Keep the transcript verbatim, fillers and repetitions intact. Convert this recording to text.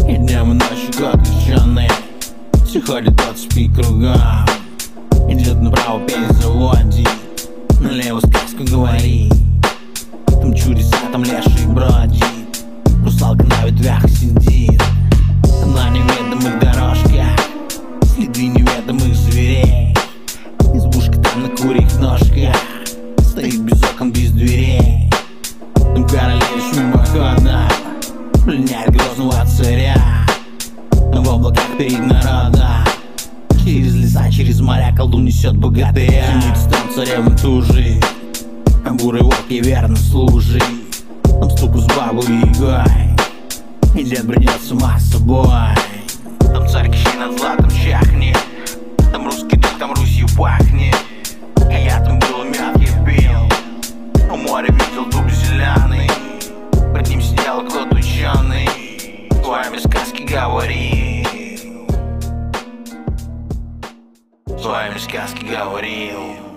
И днем и ночью как ученые все ходят по цепи кругом. Идет направо, перезаводит, налево сказку говорит. Там чудеса, там леший бродит, русалка на ветвях сидит. Там на неведомых дорожках следы неведомых зверей. Избушка там на курьих ножках стоит без окон, без дверей. Там королевич мимохода пленяет грозного царя. В облаках перед народом, через леса, через моря колдун несет богатыря. Темница там царевна тужит, а бурый волк ей верно служит. Там ступу с бабой Ягой, и дед бредет с ума с собой. Там царь кищи над златом чахнет, там русский дух, там Русью пахнет. А я там был, мед я пил, у моря видел дуб зеленый, под ним сидел кто-то ученый, своими сказки говорил, своими сказки говорил.